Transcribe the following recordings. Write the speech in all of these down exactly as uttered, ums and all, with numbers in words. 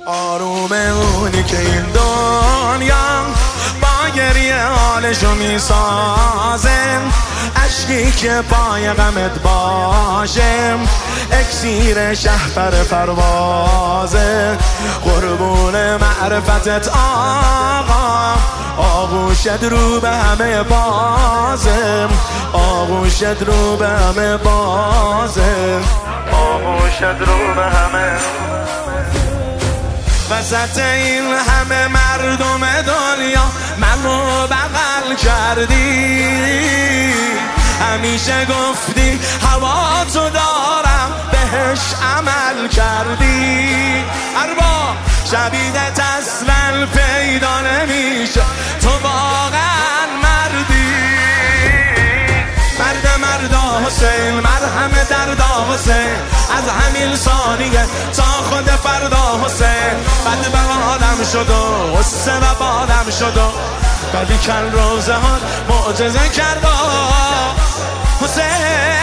آروم اونی که این دنیا با گریه حالشو میسازه، عشقی که پای غمت باشه، اکسیر شهپر پروازه. قربون معرفتت آقا، آغوشت رو به همه بازه، آغوشت رو به همه بازه، آغوشت رو به همه. وسط این همه مردم دنیا منو بغل کردی، همیشه گفتی هوا تو دارم بهش عمل کردی. ارباب شبیهت اصلا پیدا نمیشه، تو واقعا مردی. مرد مردا حسین، مرهم دردا حسین، از همین ثانیه تا خود فردا حسین. بعد به آدم شد و غصه و بادم شد و ولی کل روزه ها معجزه کرد حسین.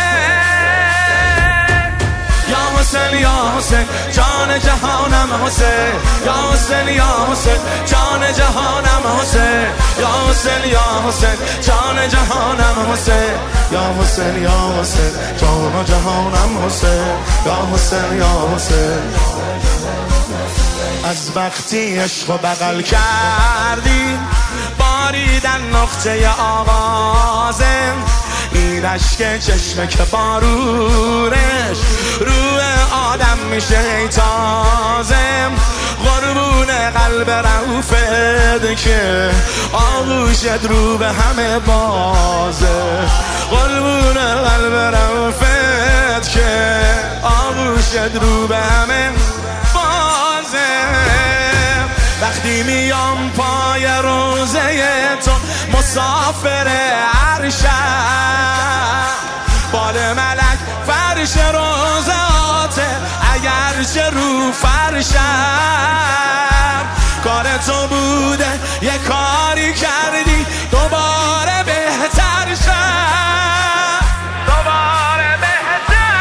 یا حسین یا حسین جان جهانم حسین، یا حسین یا حسین جان جهانم حسین، یا حسین یا حسین جان جهانم حسین، یا حسین یا حسین جان جهانم حسین، یا حسین یا حسین. از وقتی عشق و بغل کردی باریدن نقطه آغازه، این عشق چشمه که بارونش روی آدم میشه ای تازه. قربون قلب رؤوفت که آغوشت رو به همه بازه، قربون قلب رؤوفت که آغوشت رو به همه بازه. وقتی میام پای روزه تو مسافر عرشم، بال ملک فرش روزاته اگرچه رو فرشم. کار تو بوده یه کاری کردی دوباره بهتر شد، دوباره بهتر.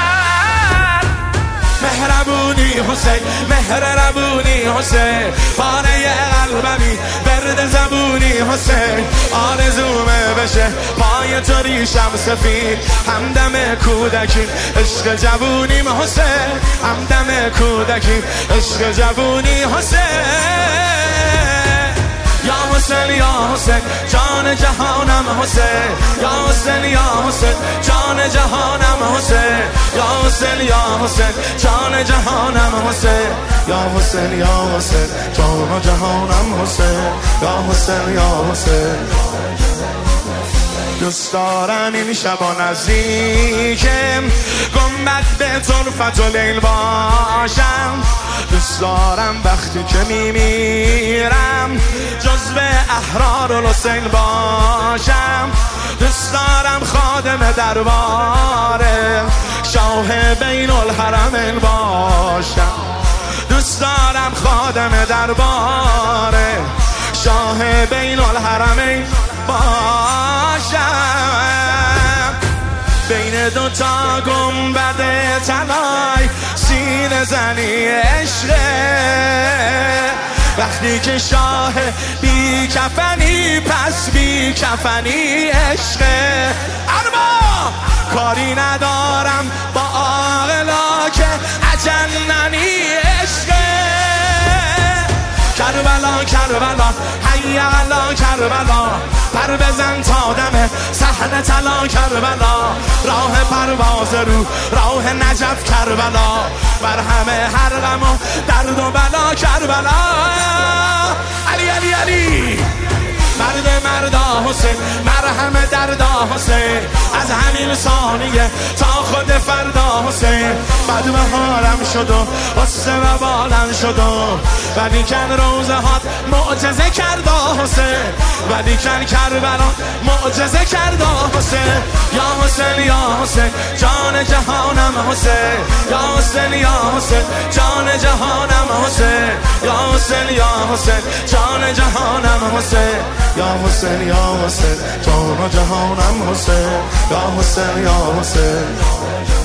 مهربونی حسین، مهربونی حسین، پاره قلبمی برد زبونی حسین. آرزومه بشه پای تو ریشم سفید، همدم کودکی عشق جوونیم حسین، همدم کودکی عشق جوونی حسین. یا حسین یا حسین جان جهانم حسین، یا حسین یا حسین جان جهانم حسین، یا حسین یا حسین جان جهانم حسین، یا حسین یا حسین جان جهانم حسین، یا حسین یا حسین. دوست دارم این شبا نزدیکم گنبد به طرفت و لیل باشم، دوست دارم وقتی که میمیرم جزو احرار و حسین باشم، دوست دارم خادم درباره شاه بین الحرمین باشم، دوست دارم خادم درباره شاه بین الحرمین باشم. بین دوتا گنبد طلای سینه زنی عشقه، وقتی که شاه بی کفنی پس بی کفنی عشقه. ارباب کاری ندارم با عاقلا که اجننی عشقه. کربلا کربلا حی علی کربلا، پر بزن تا دم صحن طلا کربلا. راه پرواز رو راه نجف کربلا، بر همه هر غم و درد و بلا کربلا. علی علی علی مرد مردا حسین، مرهم دردا حسین، از همین ثانیه تا خود فردا حسین. بعد به حالم شد و غصه و بالم شد و ولی کن روزه هات معجزه کردا حسین، ولی کن کربلا معجزه کردا حسین. یا حسین یا حسین جان جهانم حسین، یا حسین یا حسین جان جهانم حسین، یا حسین یا حسین جان جهانم حسین، یا حسین یا حسین جان جهانم حسین، یا حسین یا حسین.